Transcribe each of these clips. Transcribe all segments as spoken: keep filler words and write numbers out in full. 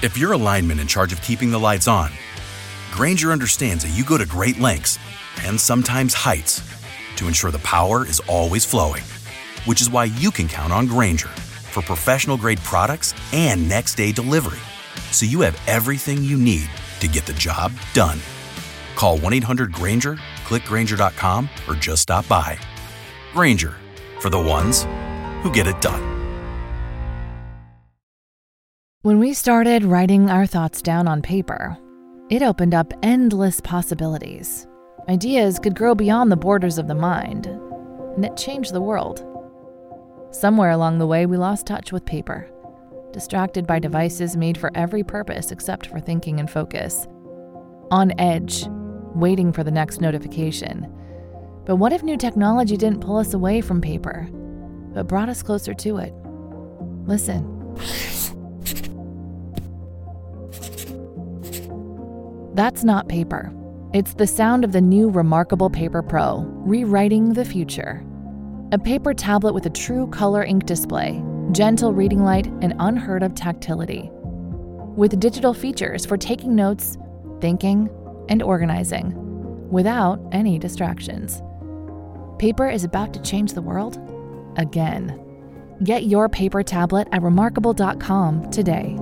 If you're a lineman in charge of keeping the lights on, Grainger understands that you go to great lengths and sometimes heights to ensure the power is always flowing, which is why you can count on Grainger for professional-grade products and next-day delivery, so you have everything you need to get the job done. Call one eight hundred Grainger, click Grainger dot com, or just stop by. Grainger, for the ones who get it done. When we started writing our thoughts down on paper, it opened up endless possibilities. Ideas could grow beyond the borders of the mind, and it changed the world. Somewhere along the way, we lost touch with paper, distracted by devices made for every purpose except for thinking and focus. On edge, waiting for the next notification. But what if new technology didn't pull us away from paper, but brought us closer to it? Listen. That's not paper. It's the sound of the new Remarkable Paper Pro, rewriting the future. A paper tablet with a true color ink display, gentle reading light, and unheard of tactility. With digital features for taking notes, thinking, and organizing, without any distractions. Paper is about to change the world again. Get your paper tablet at remarkable dot com today.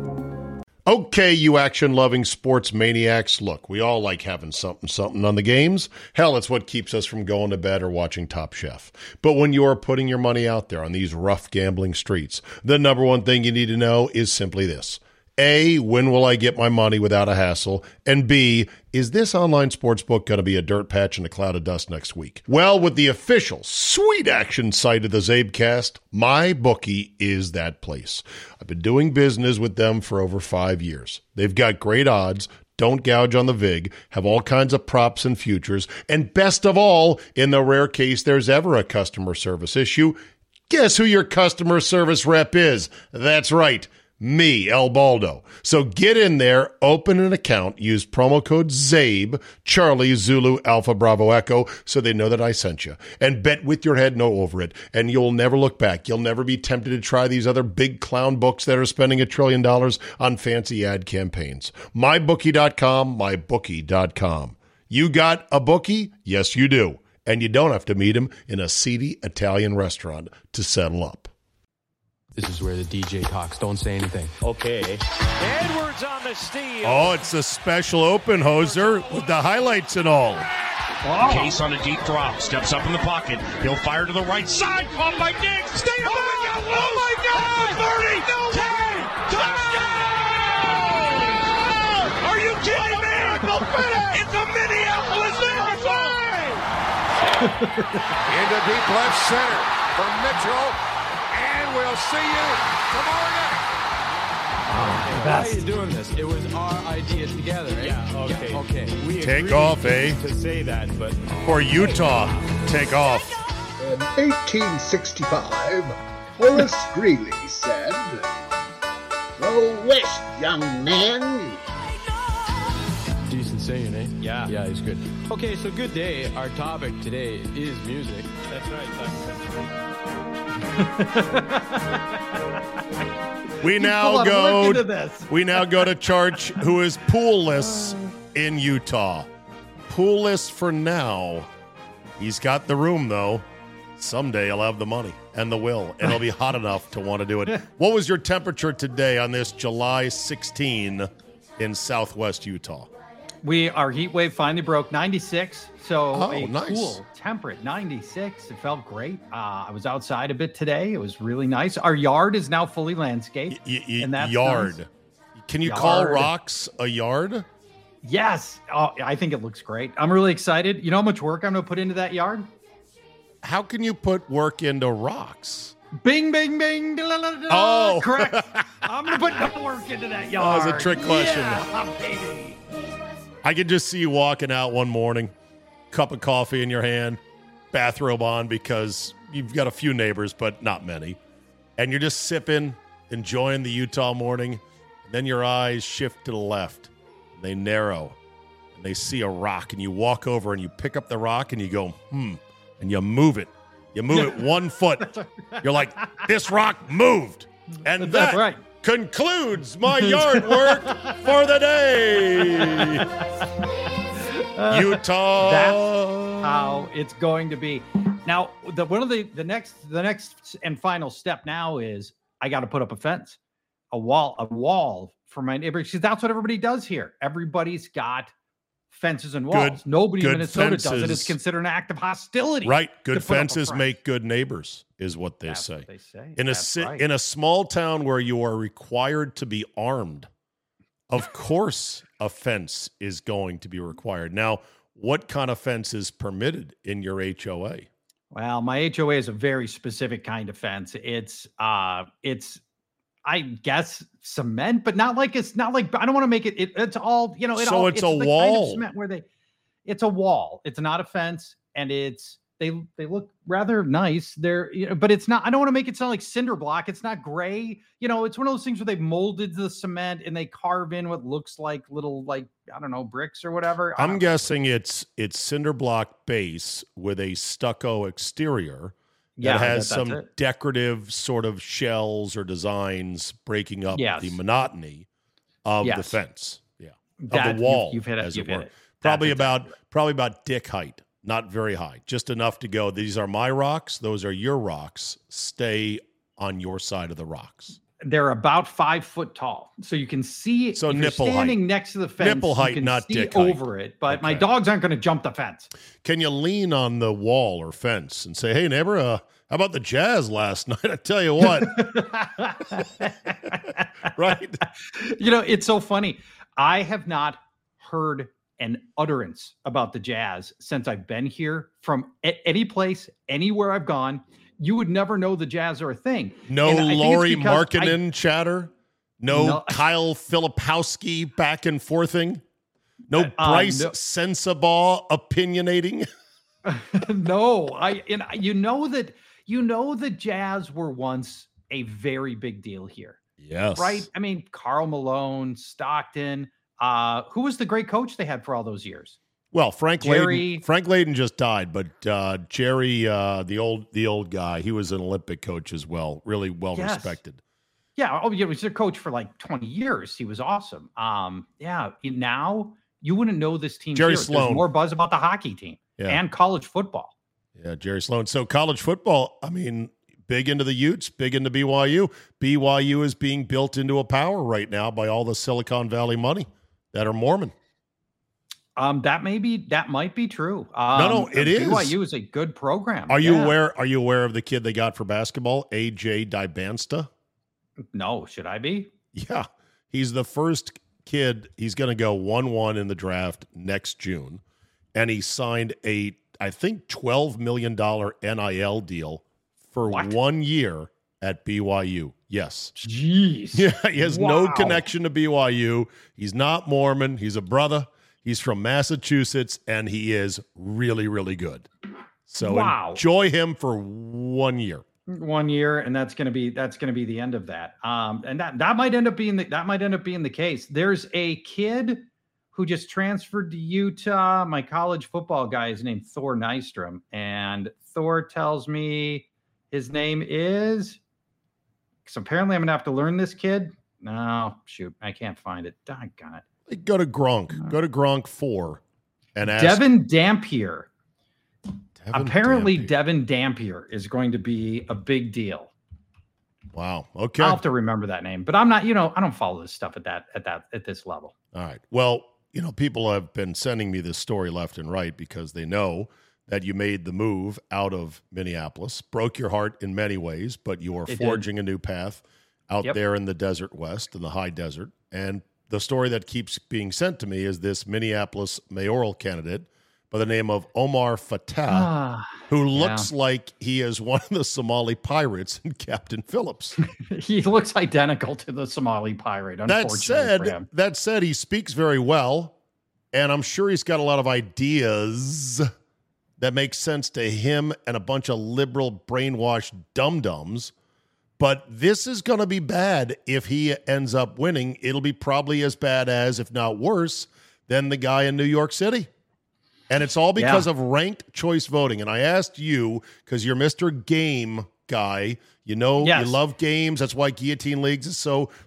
Okay, you action-loving sports maniacs, look, we all like having something, something on the games. Hell, it's what keeps us from going to bed or watching Top Chef. But when you're putting your money out there on these rough gambling streets, the number one thing you need to know is simply this. A, when will I get my money without a hassle? And B, is this online sportsbook going to be a dirt patch in a cloud of dust next week? Well, with the official sweet action site of the Zabecast, MyBookie is that place. I've been doing business with them for over five years. They've got great odds, don't gouge on the vig, have all kinds of props and futures, and best of all, in the rare case there's ever a customer service issue, guess who your customer service rep is? That's right. Me, El Baldo. So get in there, open an account, use promo code ZABE, Charlie, Zulu, Alpha, Bravo, Echo, so they know that I sent you. And bet with your head no over it, and you'll never look back. You'll never be tempted to try these other big clown books that are spending a trillion dollars on fancy ad campaigns. my bookie dot com, my bookie dot com. You got a bookie? Yes, you do. And you don't have to meet him in a seedy Italian restaurant to settle up. This is where the D J talks. Don't say anything. Okay. Edwards on the steal. Oh, it's a special open hoser with the highlights and all. Oh. Case on a deep drop. Steps up in the pocket. He'll fire to the right side. Caught by Diggs. Stay oh, my God. Oh, my God. thirty. No ten. Touchdown. Are you kidding me? It's a Minneapolis miracle. Into deep left center for Mitchell. We'll see you tomorrow night. Oh, why are you doing this? It was our idea together, right? Yeah, okay. Yeah, okay. We take off, eh? To say that, but for Utah, take off. In eighteen sixty-five, Horace Greeley said, "Go west, young man." Decent saying, eh? Yeah. Yeah, he's good. Okay, so good day. Our topic today is music. That's right. That's, that's right. we now go we now go to Church, who is poolless in Utah. Poolless for now. He's got the room though. Someday he'll have the money and the will, and he'll be hot enough to want to do it. What was your temperature today on this July sixteenth in Southwest Utah? We our heat wave finally broke ninety-six, so oh, a nice. cool, temperate ninety-six. It felt great. Uh, I was outside a bit today. It was really nice. Our yard is now fully landscaped. Y- y- and that's yard. Nice. Can you yard. call rocks a yard? Yes. Oh, I think it looks great. I'm really excited. You know how much work I'm going to put into that yard? How can you put work into rocks? Bing, bing, bing. Da, da, da, oh, correct. I'm going to put no work into that yard. That was a trick question. Yeah, baby. I could just see you walking out one morning, cup of coffee in your hand, bathrobe on because you've got a few neighbors, but not many. And you're just sipping, enjoying the Utah morning. And then your eyes shift to the left. And they narrow. And they see a rock. And you walk over and you pick up the rock and you go, hmm. And you move it. You move it one foot. You're like, this rock moved. And That's that right. concludes my yard work for the day. Uh, Utah. That's how it's going to be. Now, the one of the the next the next and final step now is I got to put up a fence, a wall, a wall for my neighbors, because that's what everybody does here. Everybody's got fences and walls. Good, Nobody good in Minnesota fences. does it. It's considered an act of hostility. Right. Good to put up a fences fence. make good neighbors, is what they That's say. what they say. In a That's si- right. in a small town where you are required to be armed, of course a fence is going to be required. Now, what kind of fence is permitted in your H O A? Well, my H O A is a very specific kind of fence. It's uh it's I guess cement, but not like it's not like I don't want to make it, it it's all, you know, it So all, it's a the kind of wall. cement where they it's a wall. It's not a fence, and it's they they look rather nice. They're you know, but it's not I don't want to make it sound like cinder block. It's not gray. You know, it's one of those things where they've molded the cement and they carve in what looks like little like I don't know, bricks or whatever. I I'm don't- guessing it's it's cinder block base with a stucco exterior Yeah, that has that- that's some it. decorative sort of shells or designs breaking up Yes. the monotony of the Yes. fence. Yeah. That- of the wall. You've, you've hit it. as You've it hit were. it. Probably That's about exactly right. probably about dick height, not very high, just enough to go. These are my rocks. Those are your rocks. Stay on your side of the rocks. They're about five foot tall, so you can see. So if you're nipple height. standing next to the fence. Nipple you height, can not see dick height. over it. But my Okay. dogs aren't going to jump the fence. Can you lean on the wall or fence and say, "Hey, neighbor, uh, how about the Jazz last night?" I tell you what, right? You know, it's so funny. I have not heard an utterance about the Jazz since I've been here from a- any place, anywhere I've gone. You would never know the Jazz are a thing. No And I think it's Laurie because I- Markkinen chatter. No, No. Kyle Filipowski back and forthing. No Uh, Bryce no. Sensabaugh opinionating. no, I and I- you know that you know the Jazz were once a very big deal here, Yes. right? I mean, Karl Malone, Stockton. Uh, who was the great coach they had for all those years? Well, Frank Jerry- Layden, Frank Layden just died, but uh, Jerry, uh, the old the old guy, he was an Olympic coach as well. Really well Yes. respected. Yeah, oh, yeah, he was their coach for like twenty years. He was awesome. Um, yeah, now you wouldn't know this team. Jerry here. There's Sloan. more buzz about the hockey team Yeah. and college football. Yeah, Jerry Sloan. So college football, I mean, big into the Utes, big into B Y U. B Y U is being built into a power right now by all the Silicon Valley money that are Mormon. Um, that may be that might be true. Um, No, no, it is. B Y U is a good program. Are you Yeah. aware? Are you aware of the kid they got for basketball, A J Dybansta? No, should I be? Yeah, he's the first kid. He's going to go one one in the draft next June, and he signed a, I think, twelve million dollar N I L deal for What? one year at B Y U. Yes. Jeez. Yeah, he has no Wow. connection to B Y U. He's not Mormon. He's a brother. He's from Massachusetts, and he is really, really good. So Wow. enjoy him for one year. One year, and that's gonna be that's gonna be the end of that. Um, and that that might end up being the, that might end up being the case. There's a kid who just transferred to Utah. My college football guy is named Thor Nystrom, and Thor tells me his name is. Because apparently I'm gonna have to learn this kid. No, shoot, I can't find it. Doggone it. Go to Gronk. Go to Gronk four and ask. Devin Dampier. Devin Apparently, Dampier. Devin Dampier is going to be a big deal. Wow. Okay. I'll have to remember that name, but I'm not. You know, I don't follow this stuff at that at that at this level. All right. Well, you know, people have been sending me this story left and right because they know that you made the move out of Minneapolis, broke your heart in many ways, but you are It did. forging a new path out Yep. there in the desert west, in the high desert. And the story that keeps being sent to me is this Minneapolis mayoral candidate by the name of Omar Fattah, Ah, who looks like he is one of the Somali pirates in Captain Phillips. he looks identical to the Somali pirate. That Unfortunately for said, him. that said, he speaks very well, and I'm sure he's got a lot of ideas that make sense to him and a bunch of liberal brainwashed dum-dums. But this is going to be bad if he ends up winning. It'll be probably as bad as, if not worse, than the guy in New York City. And it's all because Yeah. of ranked choice voting. And I asked you, because you're Mister Game guy, you know, Yes. you love games. That's why Guillotine Leagues is so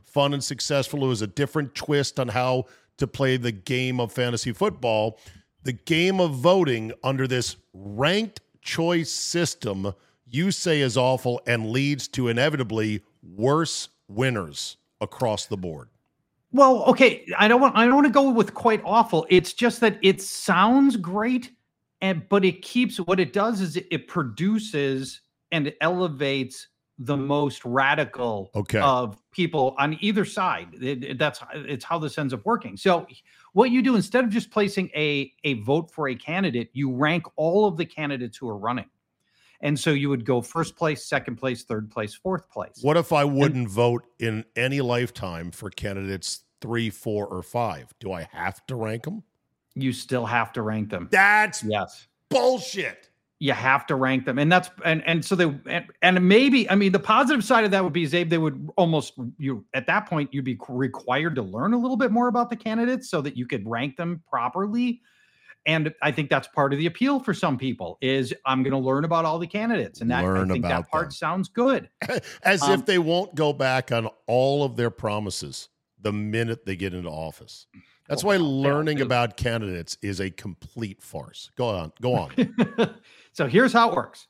fun and successful. It was a different twist on how to play the game of fantasy football. The game of voting under this ranked choice system you say is awful and leads to inevitably worse winners across the board. Well, okay, I don't want I don't want to go with quite awful. It's just that it sounds great, and but it keeps what it does is it, it produces and it elevates the most radical okay. of people on either side. It, it, that's it's how this ends up working. So what you do, instead of just placing a a vote for a candidate, you rank all of the candidates who are running. And so you would go first place, second place, third place, fourth place. What if I wouldn't and, vote in any lifetime for candidates three, four, or five? Do I have to rank them? You still have to rank them. That's yes. bullshit. You have to rank them. And that's, and, and so they, and, and maybe, I mean, the positive side of that would be, Zabe, they would almost, you, at that point, you'd be required to learn a little bit more about the candidates so that you could rank them properly. And I think that's part of the appeal for some people is I'm going to learn about all the candidates. And that, learn I think about that part them. sounds good. As um, if they won't go back on all of their promises the minute they get into office. That's why learning about candidates is a complete farce. Go on. Go on. So here's how it works.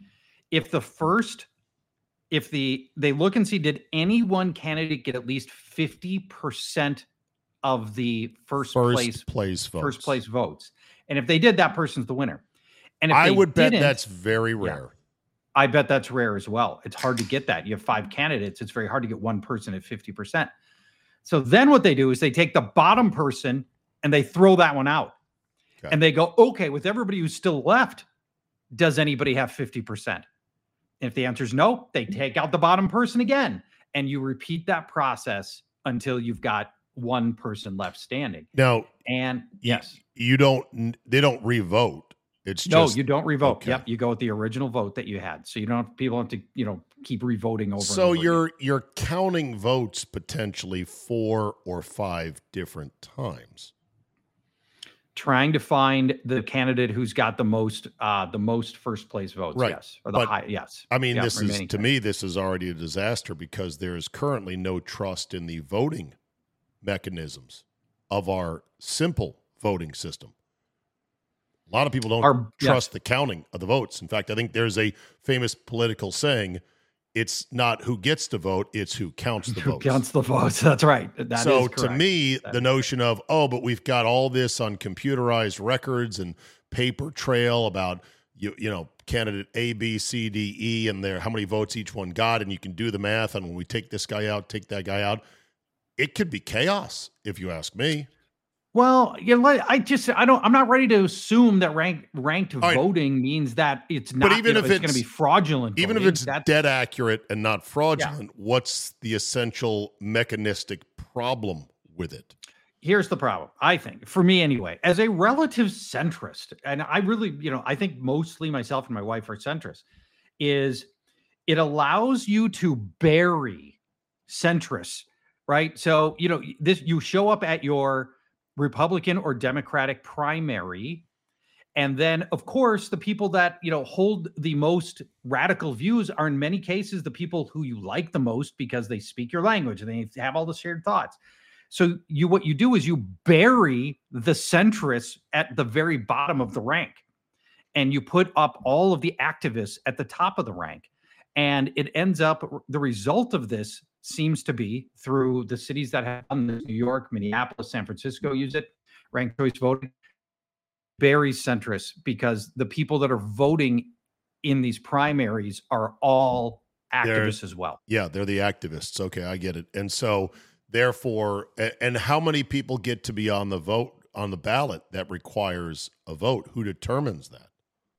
If the first, if the, they look and see, did any one candidate get at least fifty percent of the first, first place, place votes. first place votes? And if they did, that person's the winner. And if I they would bet didn't, that's very rare. Yeah, I bet that's rare as well. It's hard to get that. You have five candidates. It's very hard to get one person at fifty percent. So then what they do is they take the bottom person and they throw that one out. Okay. And they go, okay, with everybody who's still left, does anybody have fifty percent? And if the answer is no, they take out the bottom person again. And you repeat that process until you've got one person left standing. Now, and yes, you don't, they don't re-vote. It's no, just, you don't revote. Okay. Yep. You go with the original vote that you had. So you don't have, people have to, you know, keep revoting over. So and over you're, again. you're counting votes potentially four or five different times. Trying to find the candidate who's got the most, uh, the most first place votes. Right. Yes. Or the but, high. Yes. I mean, yeah, this is, to time. me, this is already a disaster because there is currently no trust in the voting mechanisms of our simple voting system. A lot of people don't Our, trust yes. the counting of the votes. In fact, I think there's a famous political saying, it's not who gets to vote, it's who counts the who votes. counts the votes. That's right. That so is to me, that the notion of, oh, but we've got all this on computerized records and paper trail about, you, you know, candidate A, B, C, D, E, and their how many votes each one got, and you can do the math on when we take this guy out, take that guy out. It could be chaos, if you ask me. Well, you know, I just I don't I'm not ready to assume that rank, ranked right. voting means that it's not. But even you know, if it's, it's going to be fraudulent, even voting, if it's that's, dead accurate and not fraudulent, yeah. what's the essential mechanistic problem with it? Here's the problem. I think, for me anyway, as a relative centrist, and I really, you know, I think mostly myself and my wife are centrists, is it allows you to bury centrists, right? So you know this, you show up at your Republican or Democratic primary. And then, of course, the people that, you know, hold the most radical views are in many cases the people who you like the most because they speak your language and they have all the shared thoughts. So you, what you do is you bury the centrists at the very bottom of the rank and you put up all of the activists at the top of the rank. And it ends up, the result of this seems to be through the cities that have done this, New York, Minneapolis, San Francisco use it, ranked choice voting, very centrist because the people that are voting in these primaries are all activists they're, as well. Yeah, they're the activists. Okay, I get it. And so therefore, and how many people get to be on the vote, on the ballot that requires a vote? Who determines that?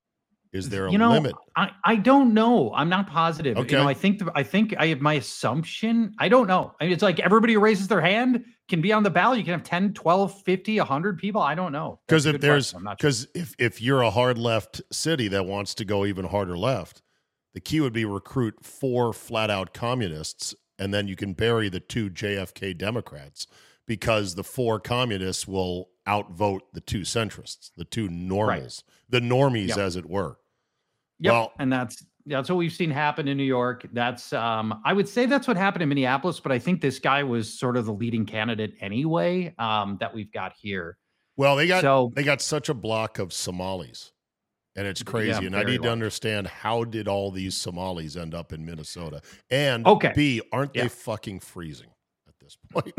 Is there a you know, limit? I, I don't know. I'm not positive. Okay. You know, I think the, I think I have my assumption. I don't know. I mean, it's like everybody who raises their hand can be on the ballot. You can have ten, twelve, fifty, one hundred people. I don't know. Because if there's because sure. if, if you're a hard left city that wants to go even harder left, the key would be recruit four flat out communists, and then you can bury the two J F K Democrats because the four communists will outvote the two centrists, the two normals, right. the normies, yep. as it were. Yep. Well, and that's That's what we've seen happen in New York. That's um, I would say that's what happened in Minneapolis, but I think this guy was sort of the leading candidate anyway um, that we've got here. Well, they got so, they got such a block of Somalis, and it's crazy. Yeah, and I need large. to understand, how did all these Somalis end up in Minnesota? And okay. B, aren't yeah. they fucking freezing at this point?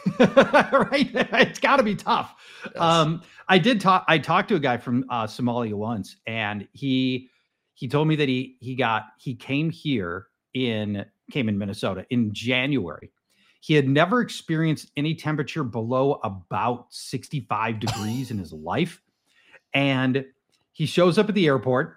Right? It's got to be tough. Yes. Um, I did talk. I talked to a guy from uh, Somalia once, and he he told me that he he got he came here in came in Minnesota in January. He had never experienced any temperature below about sixty-five degrees in his life. And he shows up at the airport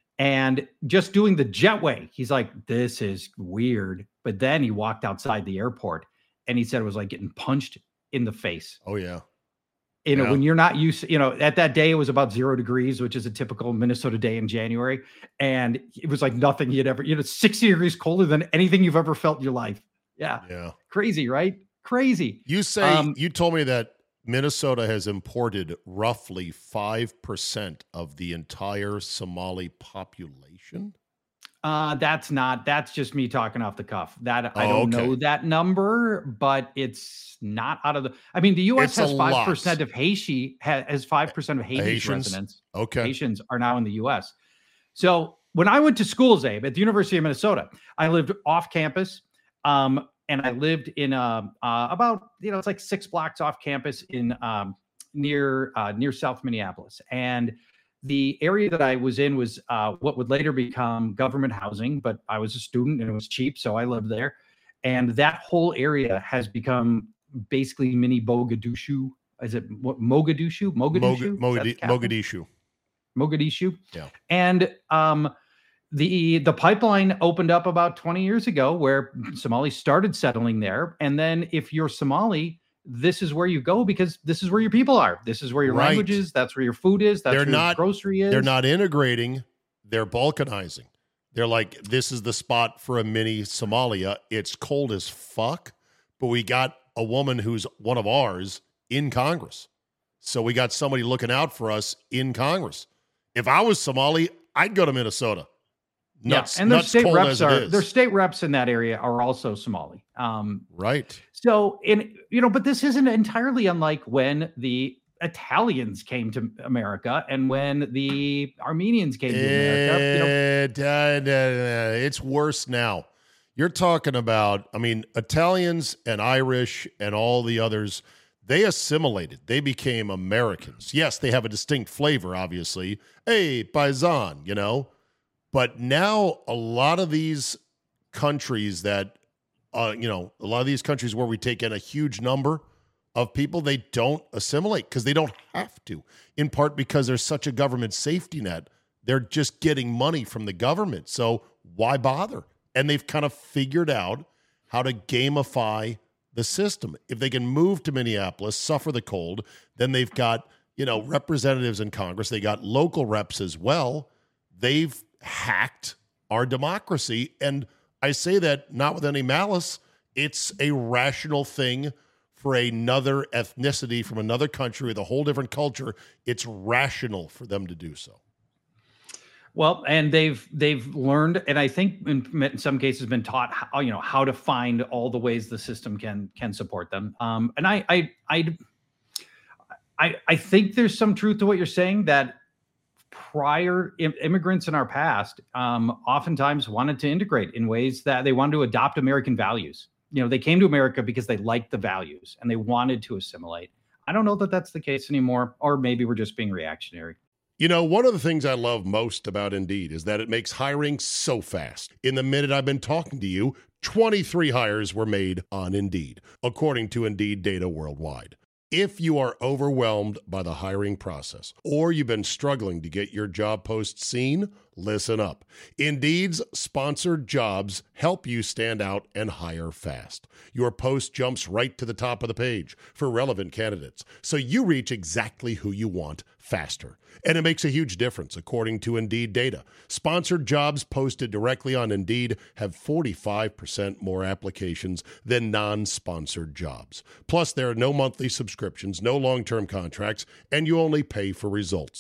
and just doing the jetway, he's like, this is weird. But then he walked outside the airport and he said it was like getting punched in the face. Oh, yeah. You know, yeah. when you're not used to, you know, at that day it was about zero degrees, which is a typical Minnesota day in January. And it was like nothing he had ever, you know, sixty degrees colder than anything you've ever felt in your life. Yeah. Yeah. Crazy, right? Crazy. You say, um, you told me that Minnesota has imported roughly five percent of the entire Somali population. Uh, that's not, that's just me talking off the cuff. That I oh, don't okay. know that number, but it's not out of the, I mean, the U S it's has five percent of Haiti, has five percent of Haiti's Haitians? residents. Okay. Haitians are now in the U S. So when I went to school, Zabe, at the University of Minnesota, I lived off campus. Um, and I lived in a, uh, about, you know, it's like six blocks off campus in um, near uh, near South Minneapolis. And the area that I was in was uh, what would later become government housing, but I was a student and it was cheap, so I lived there. And that whole area has become basically mini Mogadishu. Is it what, Mogadishu? Mogadishu? Mogad- Mogadishu. Mogadishu. Yeah. And um, the the pipeline opened up about twenty years ago where Somalis started settling there. And then if you're Somali, this is where you go because this is where your people are. This is where your right. language is. That's where your food is. That's they're where not, your grocery is. They're not integrating. They're balkanizing. They're like, this is the spot for a mini Somalia. It's cold as fuck, but we got a woman who's one of ours in Congress. So we got somebody looking out for us in Congress. If I was Somali, I'd go to Minnesota. Nuts, yeah, and their nuts state cold reps as it are is. their state reps in that area are also Somali. Um, right. So, in you know, but this isn't entirely unlike when the Italians came to America and when the Armenians came to America. You know, it's worse now. You're talking about, I mean, Italians and Irish and all the others, they assimilated. They became Americans. Yes, they have a distinct flavor, obviously. Hey, paisan, you know. But now a lot of these countries that, uh, you know, a lot of these countries where we take in a huge number of people, they don't assimilate because they don't have to, in part because there's such a government safety net. They're just getting money from the government. So why bother? And they've kind of figured out how to gamify the system. If they can move to Minneapolis, suffer the cold, then they've got, you know, representatives in Congress. They got local reps as well. They've hacked our democracy. And I say that not with any malice. It's a rational thing for another ethnicity from another country with a whole different culture. It's rational for them to do so. Well, and they've they've learned, and I think in, in some cases been taught how, you know, how to find all the ways the system can can support them. Um, and I I I I I think there's some truth to what you're saying that prior im- immigrants in our past um, oftentimes wanted to integrate in ways that they wanted to adopt American values. You know, they came to America because they liked the values and they wanted to assimilate. I don't know that that's the case anymore, or maybe we're just being reactionary. You know, one of the things I love most about Indeed is that it makes hiring so fast. In the minute I've been talking to you, twenty-three hires were made on Indeed, according to Indeed data worldwide. If you are overwhelmed by the hiring process or you've been struggling to get your job post seen, listen up. Indeed's sponsored jobs help you stand out and hire fast. Your post jumps right to the top of the page for relevant candidates, so you reach exactly who you want faster. And it makes a huge difference, according to Indeed data. Sponsored jobs posted directly on Indeed have forty-five percent more applications than non-sponsored jobs. Plus, there are no monthly subscriptions, no long-term contracts, and you only pay for results.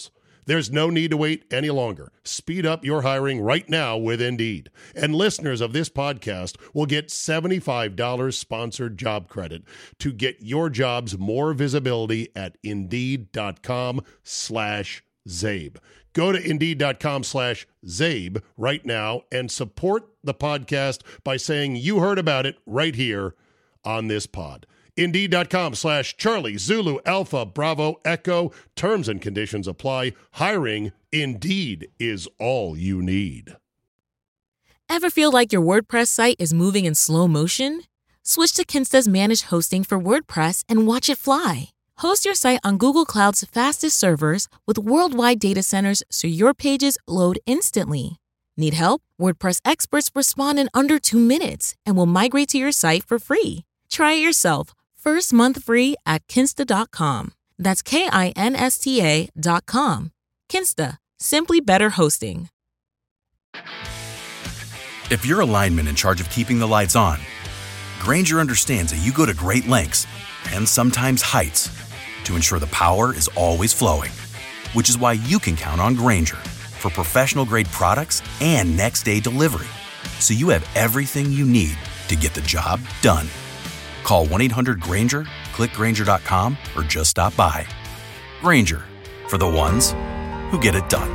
There's no need to wait any longer. Speed up your hiring right now with Indeed. And listeners of this podcast will get seventy-five dollars sponsored job credit to get your jobs more visibility at Indeed.com slash Zabe. Go to Indeed.com slash Zabe right now and support the podcast by saying you heard about it right here on this pod. Indeed.com slash Charlie Zulu Alpha Bravo Echo. Terms and conditions apply. Hiring Indeed is all you need. Ever feel like your WordPress site is moving in slow motion? Switch to Kinsta's managed hosting for WordPress and watch it fly. Host your site on Google Cloud's fastest servers with worldwide data centers so your pages load instantly. Need help? WordPress experts respond in under two minutes and will migrate to your site for free. Try it yourself. First month free at Kinsta dot com. That's K I N S T A dot com. Kinsta. Simply better hosting. If you're a lineman in charge of keeping the lights on, Grainger understands that you go to great lengths and sometimes heights to ensure the power is always flowing, which is why you can count on Grainger for professional-grade products and next-day delivery, so you have everything you need to get the job done. Call one eight hundred Grainger, click Grainger dot com, or just stop by. Grainger, for the ones who get it done.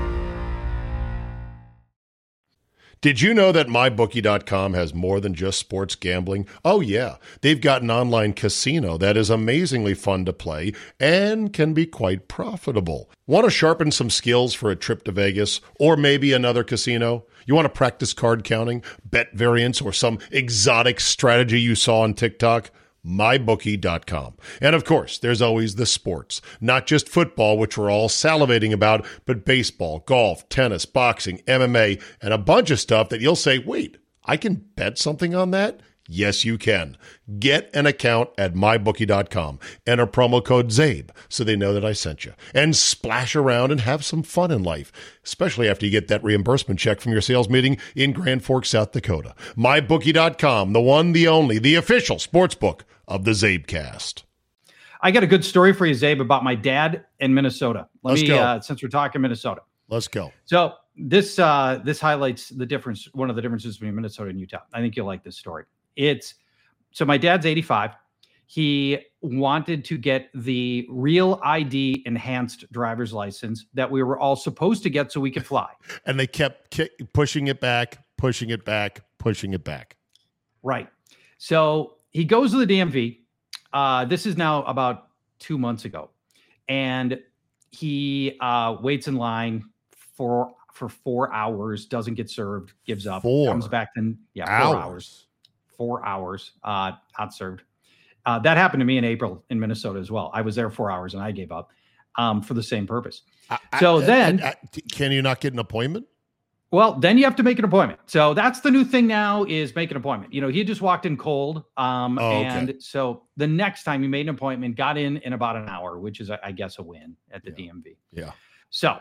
Did you know that My Bookie dot com has more than just sports gambling? Oh, yeah. They've got an online casino that is amazingly fun to play and can be quite profitable. Want to sharpen some skills for a trip to Vegas or maybe another casino? You want to practice card counting, bet variance, or some exotic strategy you saw on TikTok? My Bookie dot com. And of course, there's always the sports, not just football, which we're all salivating about, but baseball, golf, tennis, boxing, M M A, and a bunch of stuff that you'll say, wait, I can bet something on that? Yes, you can. Get an account at My Bookie dot com. Enter promo code ZABE so they know that I sent you. And splash around and have some fun in life, especially after you get that reimbursement check from your sales meeting in Grand Forks, South Dakota. My Bookie dot com, the one, the only, the official sportsbook of the Zabecast. I got a good story for you, Zabe, about my dad in Minnesota. Let Let's me, go. Uh, since we're talking Minnesota. Let's go. So this uh, this highlights the difference, one of the differences between Minnesota and Utah. I think you'll like this story. It's so my dad's eighty-five. He wanted to get the Real I D enhanced driver's license that we were all supposed to get so we could fly. And they kept ki- pushing it back, pushing it back, pushing it back. Right. So he goes to the D M V. Uh, this is now about two months ago. And he uh, waits in line for for four hours, doesn't get served, gives up, Four comes back and yeah, four hours. hours. Four hours, uh, not served. Uh, that happened to me in April in Minnesota as well. I was there four hours and I gave up um, for the same purpose. I, so I, then, I, I, can you not get an appointment? well, then you have to make an appointment. So that's the new thing now is make an appointment. You know, he just walked in cold. Um, Oh, okay. and so the next time he made an appointment, got in in about an hour, which is, I guess, a win at the Yeah. D M V. Yeah. So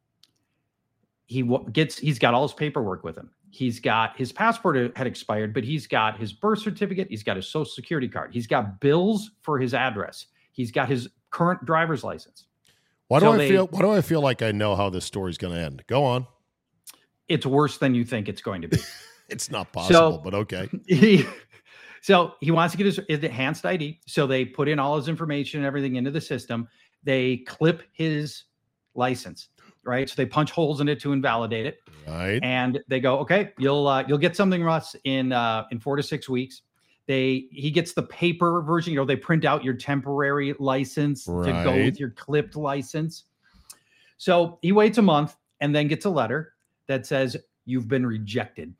he w- gets, he's got all his paperwork with him. He's got his passport had expired, but he's got his birth certificate. He's got his social security card. He's got bills for his address. He's got his current driver's license. Why do So I they- feel? Why do I feel like I know how this story's going to end? Go on. It's worse than you think it's going to be. It's not possible, So- but okay. he, so he wants to get his, his enhanced I D. So they put in all his information and everything into the system. They clip his license, right? So they punch holes in it to invalidate it. Right. And they go, okay, you'll uh, you'll get something, Russ, in uh, in four to six weeks. They he gets the paper version. You know, they print out your temporary license to go Right. with your clipped license. So he waits a month and then gets a letter that says you've been rejected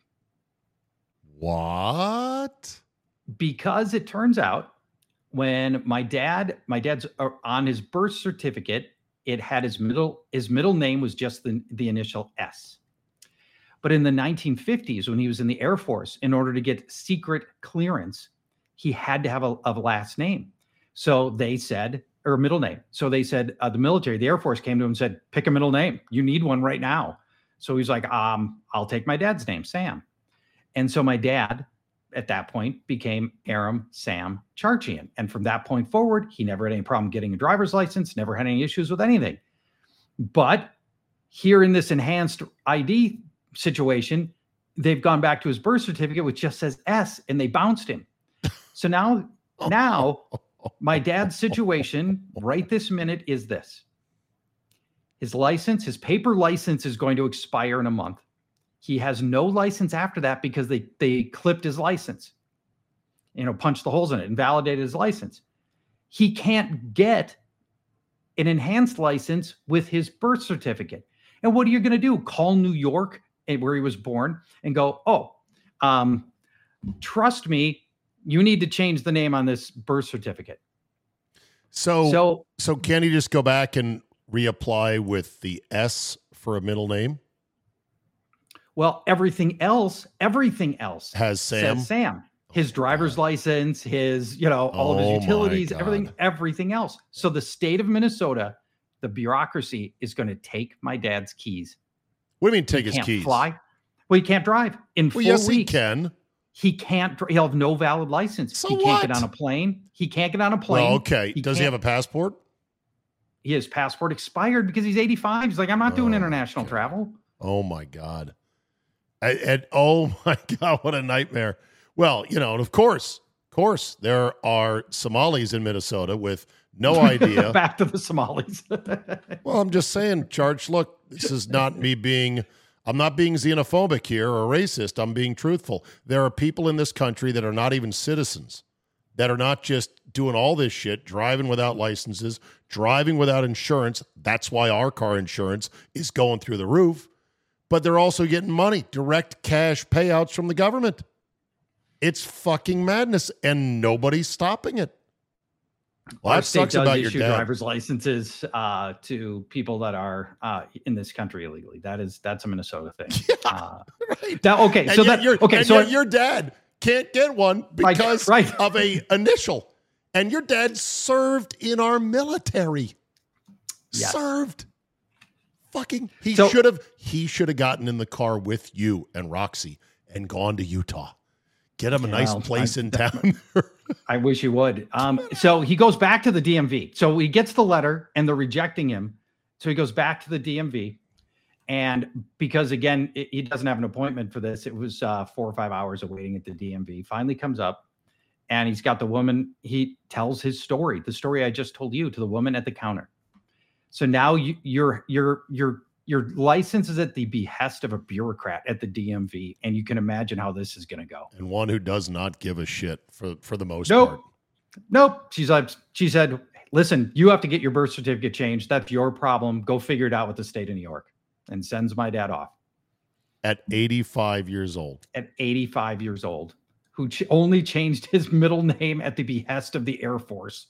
What? because it turns out when my dad my dad's uh, on his birth certificate, it had his middle his middle name was just the the initial S. But in the nineteen fifties, when he was in the Air Force, in order to get secret clearance, he had to have a, a last name. So they said, or middle name. So they said, uh, the military, the Air Force came to him and said, pick a middle name. You need one right now. So he's like, um, I'll take my dad's name, Sam. And so my dad, at that point, became Aram Sam Charchian. And from that point forward, he never had any problem getting a driver's license, never had any issues with anything. But Here in this enhanced I D situation, they've gone back to his birth certificate, which just says S, and they bounced him. So now, now my dad's situation right this minute is this. His license, his paper license is going to expire in a month. He has no license after that because they, they clipped his license, you know, punched the holes in it and validated his license. He can't get an enhanced license with his birth certificate. And what are you going to do? Call New York, where he was born, and go, oh, um, trust me, you need to change the name on this birth certificate. So, so, so can he just go back and reapply with the S for a middle name? Well, everything else, everything else has Sam. Says Sam. His driver's license, his, you know, all of Oh, his utilities, my God. everything, everything else. So the state of Minnesota, the bureaucracy is going to take my dad's keys. What do you mean take He his can't keys? fly. Well, he can't drive in Well, four yes, he weeks. can. He can't. dr- He'll have no valid license. So he can't get what? on a plane. He can't get on a plane. Well, okay. Does he can't- have a passport? His passport expired because he's eighty-five. He's like, I'm not doing Oh, international God. travel. Oh my God. And, and oh my God, what a nightmare. Well, you know, and of course, of course, there are Somalis in Minnesota with no idea. Back to the Somalis. Well, I'm just saying, Charge, look, this is not me being, I'm not being xenophobic here or racist. I'm being truthful. There are people in this country that are not even citizens, that are not just doing all this shit, driving without licenses, driving without insurance. That's why our car insurance is going through the roof. But they're also getting money, direct cash payouts from the government. It's fucking madness, and nobody's stopping it. Well, Our that state sucks does about your issue dad. driver's licenses uh, to people that are uh, in this country illegally. That is that's a Minnesota thing. Yeah, uh, right. that, okay, And so yet that you're- okay, and so yet your dad can't get one Right, because right. of a initial, and your dad served in our military. Yes. Served. Fucking. He So- should have. He should have gotten in the car with you and Roxy and gone to Utah. Get him a Yeah, nice well, place I- in town. I wish he would. Um, so he goes back to the D M V. So he gets the letter and they're rejecting him. So he goes back to the D M V. And because, again, it, he doesn't have an appointment for this, it was uh, four or five hours of waiting at the D M V. Finally comes up and he's got the woman. He tells his story, the story I just told you, to the woman at the counter. So now you, you're you're you're your license is at the behest of a bureaucrat at the D M V, and you can imagine how this is going to go. And one who does not give a shit for, for the most Nope. part. Nope. She's like, she said, listen, you have to get your birth certificate changed. That's your problem. Go figure it out with the state of New York. And sends my dad off At eighty-five years old. at eighty-five years old, who ch- only changed his middle name at the behest of the Air Force.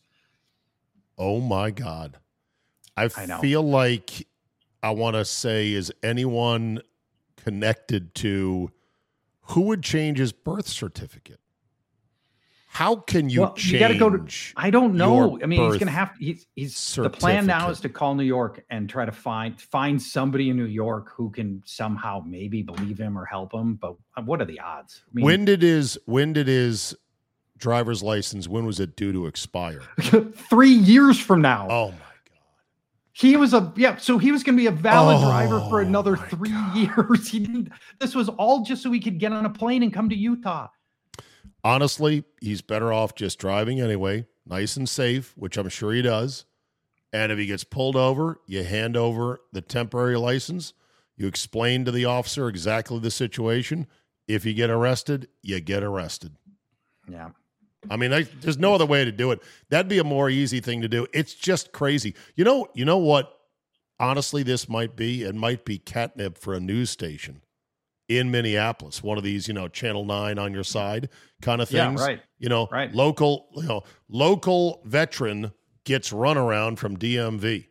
Oh my God. I, I know. feel like I want to say, is anyone connected to who would change his birth certificate? How can you Well, change? you got to go to, I don't know. your I mean, he's birth going to have, he's, he's, the plan now certificate? is to call New York and try to find, find somebody in New York who can somehow maybe believe him or help him. But what are the odds? I mean, when did his when did his driver's license, when was it due to expire? three years from now. Oh my God. He was a yeah, so he was going to be a valid Oh, driver for another my three God. years. He didn't. This was all just so he could get on a plane and come to Utah. Honestly, he's better off just driving anyway, nice and safe, which I'm sure he does. And if he gets pulled over, you hand over the temporary license. You explain to the officer exactly the situation. If you get arrested, you get arrested. Yeah. I mean, I, there's no other way to do it. That'd be a more easy thing to do. It's just crazy. You know, you know what? Honestly, this might be, it might be catnip for a news station in Minneapolis. One of these, you know, Channel nine on your side kind of Yeah, things. right. You know, Right. local, you know, local veteran gets run around from D M V.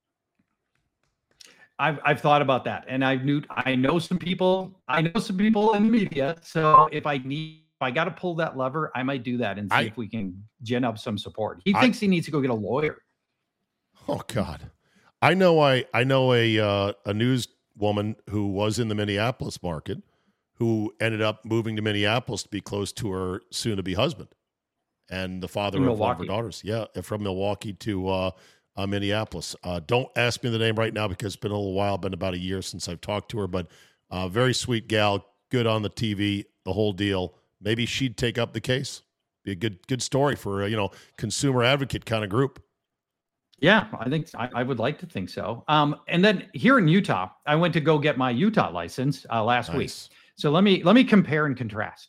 I've I've thought about that, and I knew I know some people. I know some people in the media. So if I need, if I got to pull that lever, I might do that and see I- if we can gin up some support. He I- thinks he needs to go get a lawyer. Oh God, I know. I I know a uh, a news woman who was in the Minneapolis market, who ended up moving to Minneapolis to be close to her soon-to-be husband and the father In of one of her Milwaukee. daughters. Yeah, from Milwaukee to uh, uh, Minneapolis. Uh, don't ask me the name right now because it's been a little while, been about a year since I've talked to her, but uh, very sweet gal, good on the T V, the whole deal. Maybe she'd take up the case. Be a good good story for a, you know, consumer advocate kind of group. Yeah, I think I, I would like to think so. Um, and then here in Utah, I went to go get my Utah license uh, last Nice. week. So let me let me compare and contrast.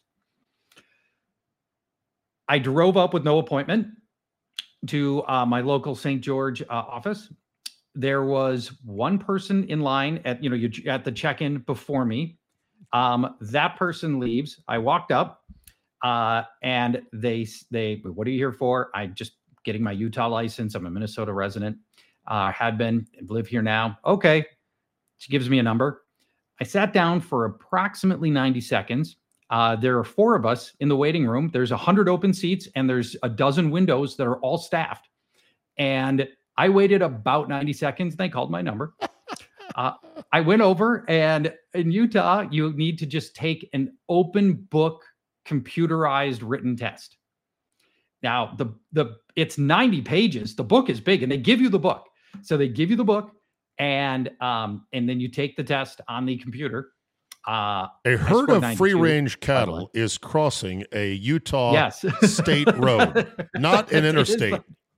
I drove up with no appointment to uh, my local Saint George uh, office. There was one person in line at you know you, at the check-in before me. Um, that person leaves. I walked up, uh, and they they what are you here for? I just getting my Utah license. I'm a Minnesota resident. Uh, had been, live here now. Okay. She gives me a number. I sat down for approximately ninety seconds. Uh, there are four of us in the waiting room. There's a hundred open seats and there's a dozen windows that are all staffed. And I waited about ninety seconds and they called my number. uh, I went over, and in Utah, you need to just take an open book computerized written test. Now, the the it's ninety pages. The book is big, and they give you the book. So they give you the book, and um, and then you take the test on the computer. Uh, a herd of free-range cattle is crossing a Utah yes. state road, not an interstate.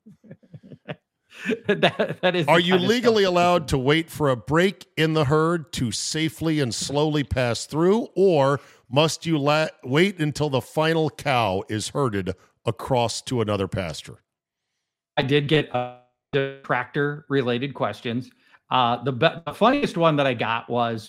that, that is Are you legally allowed to wait for a break in the herd to safely and slowly pass through, or must you la- wait until the final cow is herded across to another pasture? I did get uh, tractor-related questions. Uh, the, be- the funniest one that I got was,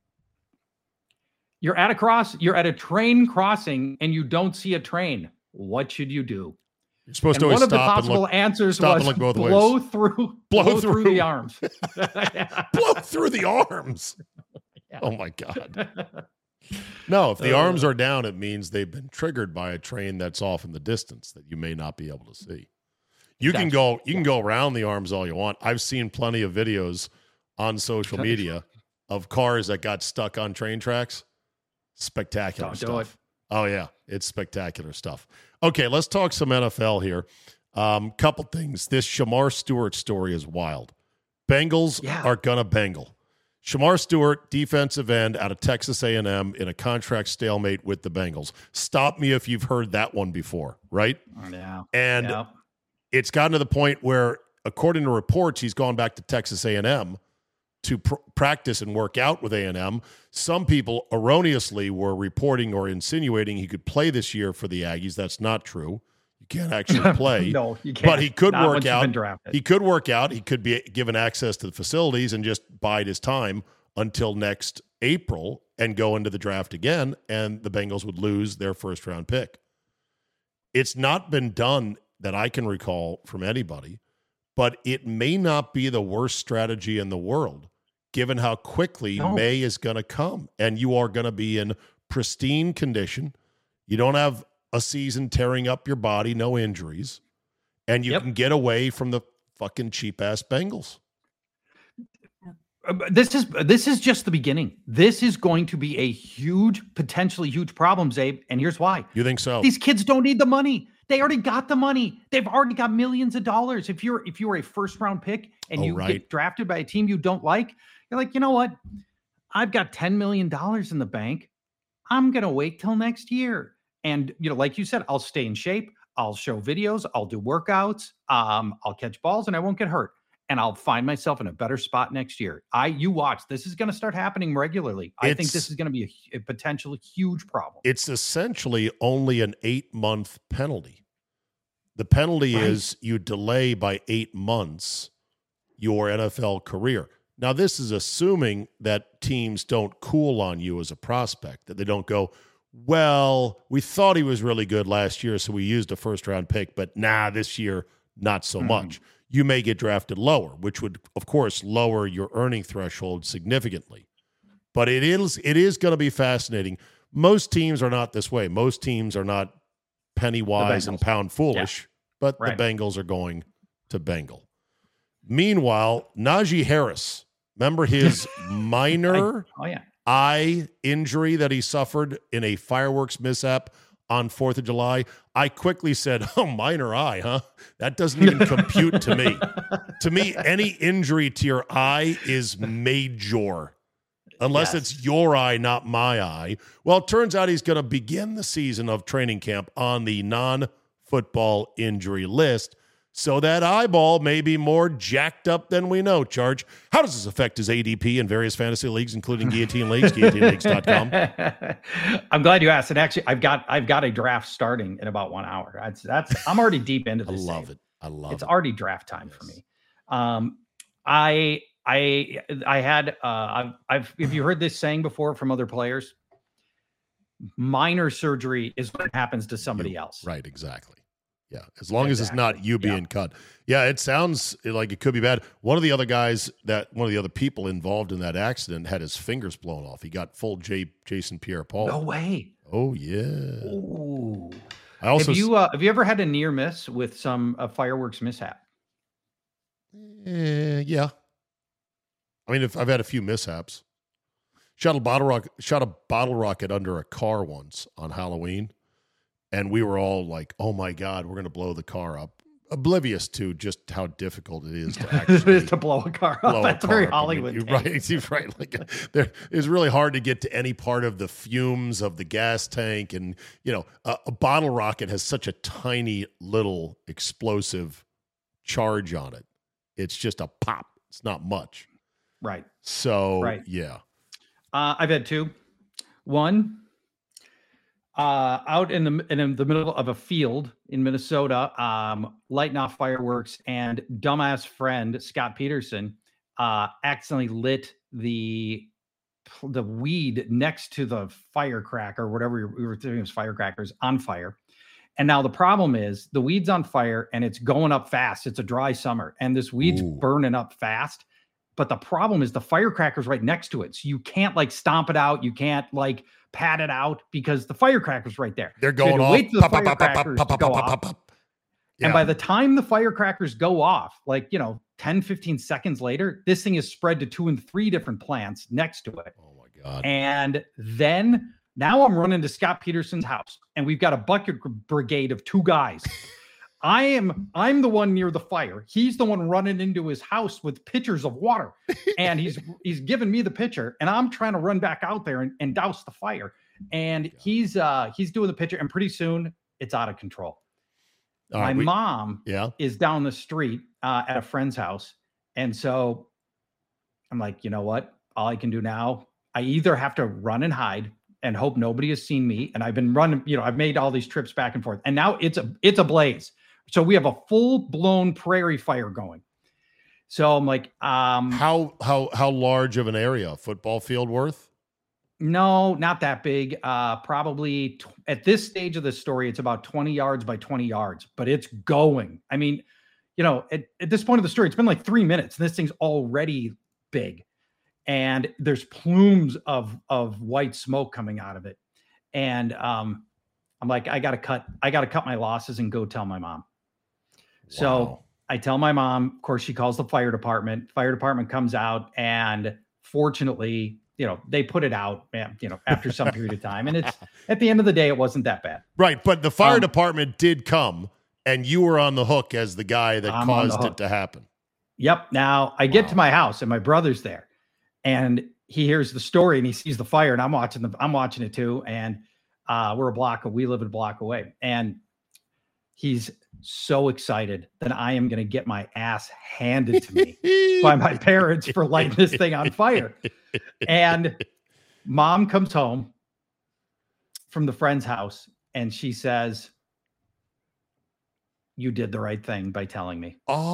you're at a cross, you're at a train crossing, and you don't see a train. What should you do? You're supposed and to one of the stop possible and look, answers stop was and look both blow ways. through, blow, blow through. through the arms. Blow through the arms. Yeah. Oh my God. No, if the uh, arms are down, it means they've been triggered by a train that's off in the distance that you may not be able to see. You can go, you yeah. can go around the arms all you want. I've seen plenty of videos on social media of cars that got stuck on train tracks. Spectacular Don't stuff. do it. Oh yeah, it's spectacular stuff. Okay, let's talk some N F L here. Um, couple things. This Shamar Stewart story is wild. Bengals yeah. are gonna Bengal. Shamar Stewart, defensive end out of Texas A and M, in a contract stalemate with the Bengals. Stop me if you've heard that one before, right? Yeah. And yeah. it's gotten to the point where, according to reports, he's gone back to Texas A and M to pr- practice and work out with A and M. Some people erroneously were reporting or insinuating he could play this year for the Aggies. That's not true. You can't actually play. No, you can't. But he could Not work out. drafted. He could work out. He could be given access to the facilities and just bide his time until next April and go into the draft again, and the Bengals would lose their first-round pick. It's not been done that I can recall from anybody, but it may not be the worst strategy in the world, given how quickly no. May is going to come, and you are going to be in pristine condition. You don't have a season tearing up your body, no injuries, and you yep. can get away from the fucking cheap-ass Bengals. This is this is just the beginning. This is going to be a huge, potentially huge problem, Zabe, and here's why. You think so? These kids don't need the money. They already got the money. They've already got millions of dollars. If you're if you're a first round pick and oh, you right. get drafted by a team you don't like, you're like, you know what? I've got ten million dollars in the bank. I'm gonna wait till next year. And you know, like you said, I'll stay in shape. I'll show videos. I'll do workouts. Um, I'll catch balls, and I won't get hurt. And I'll find myself in a better spot next year. I, you watch. This is going to start happening regularly. I it's, think this is going to be a, a potential huge problem. It's essentially only an eight-month penalty. The penalty right. is you delay by eight months your N F L career. Now, this is assuming that teams don't cool on you as a prospect, that they don't go, well, we thought he was really good last year, so we used a first-round pick, but nah, this year, not so mm-hmm. much. You may get drafted lower, which would, of course, lower your earning threshold significantly. But it is it is going to be fascinating. Most teams are not this way. Most teams are not penny wise and pound foolish, yeah. but right. the Bengals are going to Bengal. Meanwhile, Najee Harris, remember his minor I, oh, yeah. eye injury that he suffered in a fireworks mishap on fourth of July, I quickly said, oh, minor eye, huh? That doesn't even compute to me. To me, any injury to your eye is major, unless yes. it's your eye, not my eye. Well, it turns out he's going to begin the season of training camp on the non-football injury list. So that eyeball may be more jacked up than we know, Charge. How does this affect his A D P in various fantasy leagues, including Guillotine Leagues, guillotine leagues dot com? I'm glad you asked. And actually, I've got I've got a draft starting in about one hour. That's that's I'm already deep into this. I love thing. it. I love it's it. It's already draft time yes. for me. Um, I I I had uh, I've I've have you heard this saying before from other players? Minor surgery is what happens to somebody you, else. Right. Exactly. Yeah, as long exactly. as it's not you being yeah. cut. Yeah, it sounds like it could be bad. One of the other guys, that one of the other people involved in that accident had his fingers blown off. He got full J, Jason Pierre-Paul. No way. Oh, yeah. Ooh. I also have you uh, have you ever had a near miss with some uh, fireworks mishap? Uh, yeah. I mean, if I've had a few mishaps. Shot a bottle rocket, shot a bottle rocket under a car once on Halloween. And we were all like, oh, my God, we're going to blow the car up. Oblivious to just how difficult it is to actually to blow a car up. That's very up. Hollywood. I mean, right. He's right. Like, there, it's really hard to get to any part of the fumes of the gas tank. And, you know, a, a bottle rocket has such a tiny little explosive charge on it. It's just a pop. It's not much. Right. So, right. yeah. Uh, I've had two. One. Uh, out in the in the middle of a field in Minnesota, um, lighting off fireworks, and dumbass friend Scott Peterson uh, accidentally lit the the weed next to the firecracker, whatever we were doing was firecrackers, on fire. And now the problem is the weed's on fire and it's going up fast. It's a dry summer, and this weed's Ooh. burning up fast. But the problem is the firecracker's right next to it, so you can't like stomp it out. You can't like pat it out because the firecracker's right there. They're going so off. Wait for the firecrackers to go off. And by the time the firecrackers go off, like, you know, ten, fifteen seconds later, this thing is spread to two and three different plants next to it. Oh my God. And then now I'm running to Scott Peterson's house, and we've got a bucket brigade of two guys. I am, I'm the one near the fire. He's the one running into his house with pitchers of water, and he's, he's giving me the pitcher, and I'm trying to run back out there and, and douse the fire. And he's, uh, he's doing the pitcher, and pretty soon it's out of control. All My right, we, mom yeah. is down the street uh, at a friend's house. And so I'm like, you know what? All I can do now, I either have to run and hide and hope nobody has seen me. And I've been running, you know, I've made all these trips back and forth, and now it's a, it's a blaze. So we have a full blown prairie fire going. So I'm like, um, how, how, how large of an area? Football field worth? No, not that big. Uh, probably t- at this stage of the story, it's about twenty yards by twenty yards, but it's going. I mean, you know, at, at this point of the story, it's been like three minutes and this thing's already big, and there's plumes of, of white smoke coming out of it. And, um, I'm like, I gotta cut, I gotta cut my losses and go tell my mom. So wow. I tell my mom, of course, she calls the fire department. Fire department comes out, and fortunately, you know, they put it out, you know, after some period of time. And it's at the end of the day, it wasn't that bad. Right. But the fire um, department did come, and you were on the hook as the guy that I'm caused it to happen. Yep. Now I get wow. to my house, and my brother's there, and he hears the story, and he sees the fire, and I'm watching the, I'm watching it too. And uh, we're a block, we live a block away, and he's so excited that I am going to get my ass handed to me by my parents for lighting this thing on fire. And mom comes home from the friend's house, and she says, you did the right thing by telling me.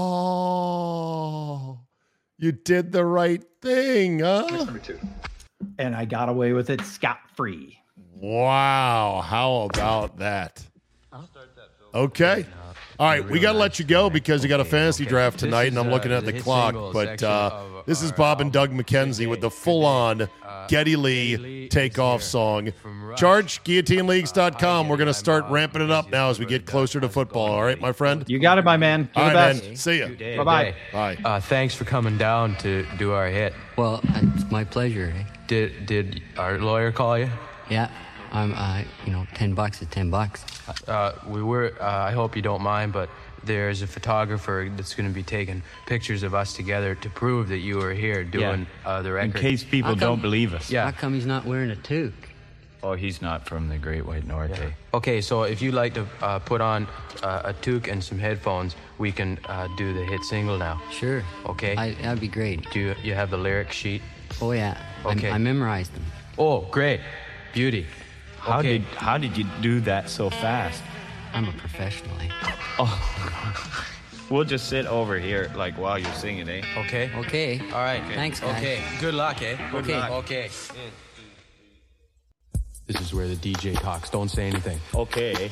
Oh, you did the right thing, huh? Number two. And I got away with it scot-free. Wow. How about that? I'll start that. Okay. All right, we got to let you go because you got a fantasy draft tonight, and I'm looking at the clock. But uh, this is Bob and Doug McKenzie with the full-on Geddy Lee takeoff song. Charge, guillotine leagues dot com. We're going to start ramping it up now as we get closer to football. All right, my friend? You got it, my man. All right, best. man. See you. Bye-bye. Bye. Uh, thanks for coming down to do our hit. Well, it's my pleasure. Did did our lawyer call you? Yeah. I'm, uh, you know, ten bucks is ten bucks. Uh, we were, uh, I hope you don't mind, but there's a photographer that's going to be taking pictures of us together to prove that you were here doing yeah. uh, the record. In case people come, don't believe us. Yeah. How come he's not wearing a toque? Oh, he's not from the Great White North. Yeah. Okay, so if you'd like to uh, put on uh, a toque and some headphones, we can uh, do the hit single now. Sure. Okay. I, that'd be great. Do you, you have the lyric sheet? Oh, yeah. Okay. I, I memorized them. Oh, great. Beauty. How okay. did how did you do that so fast? I'm a professional, eh? Oh. We'll just sit over here, like, while you're singing, eh? Okay. Okay. All right. Okay. Thanks, guys. Okay. Good luck, eh? Good okay. luck. Okay. Mm. This is where the D J talks. Don't say anything. Okay.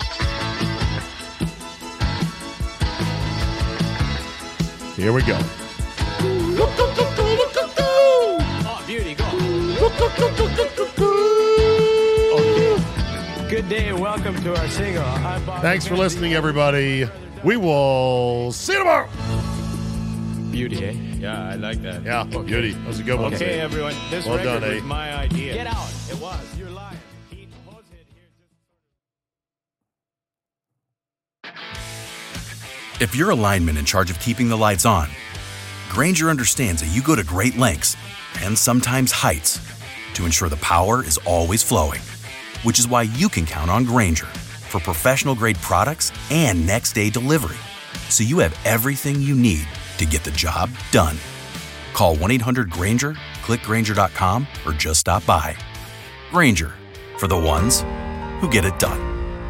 Here we go. Oh, beauty, go. Okay. Good day and welcome to our single. I'm Bob Thanks for listening, everybody. We will see you tomorrow. Beauty, eh? Yeah, I like that. Yeah, okay. beauty. That was a good one. Okay, everyone. This well record done, was eh? my idea. Get out. It was. You're lying. If you're a lineman in charge of keeping the lights on, Grainger understands that you go to great lengths and sometimes heights to ensure the power is always flowing, which is why you can count on Grainger for professional-grade products and next-day delivery, so you have everything you need to get the job done. Call one eight hundred Grainger, click Grainger dot com, or just stop by. Grainger, for the ones who get it done.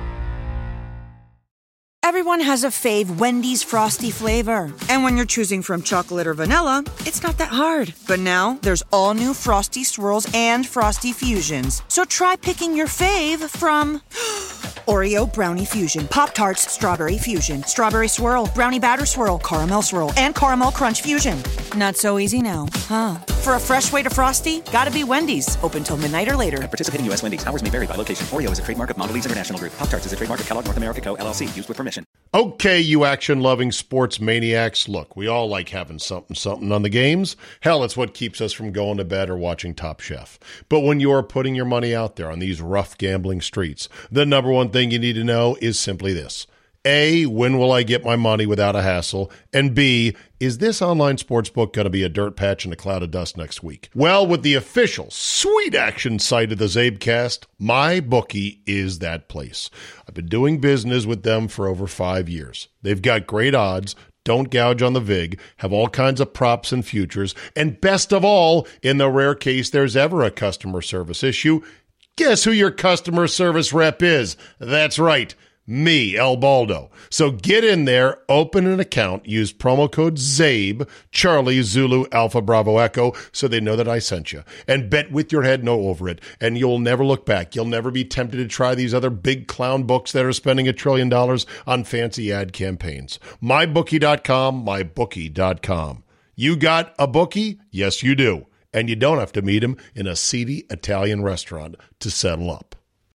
Everyone has a fave Wendy's Frosty flavor. And when you're choosing from chocolate or vanilla, it's not that hard. But now, there's all new Frosty Swirls and Frosty Fusions. So try picking your fave from Oreo Brownie Fusion, Pop-Tarts Strawberry Fusion, Strawberry Swirl, Brownie Batter Swirl, Caramel Swirl, and Caramel Crunch Fusion. Not so easy now, huh? For a fresh way to Frosty, gotta be Wendy's. Open till midnight or later. At participating U S Wendy's. Hours may vary by location. Oreo is a trademark of Mondelez International Group. Pop-Tarts is a trademark of Kellogg North America Co., L L C. Used with permission. Okay, you action-loving sports maniacs. Look, we all like having something, something on the games. Hell, it's what keeps us from going to bed or watching Top Chef. But when you're putting your money out there on these rough gambling streets, the number one thing you need to know is simply this. A, when will I get my money without a hassle? And B, is this online sportsbook going to be a dirt patch and a cloud of dust next week? Well, with the official sweet action site of the Zabecast, MyBookie is that place. I've been doing business with them for over five years. They've got great odds, don't gouge on the vig, have all kinds of props and futures, and best of all, in the rare case there's ever a customer service issue, guess who your customer service rep is? That's right. Me, El Baldo. So get in there, open an account, use promo code ZABE, Charlie, Zulu, Alpha, Bravo, Echo, so they know that I sent you. And bet with your head no over it, and you'll never look back. You'll never be tempted to try these other big clown books that are spending a trillion dollars on fancy ad campaigns. My Bookie dot com, My Bookie dot com. You got a bookie? Yes, you do. And you don't have to meet him in a seedy Italian restaurant to settle up.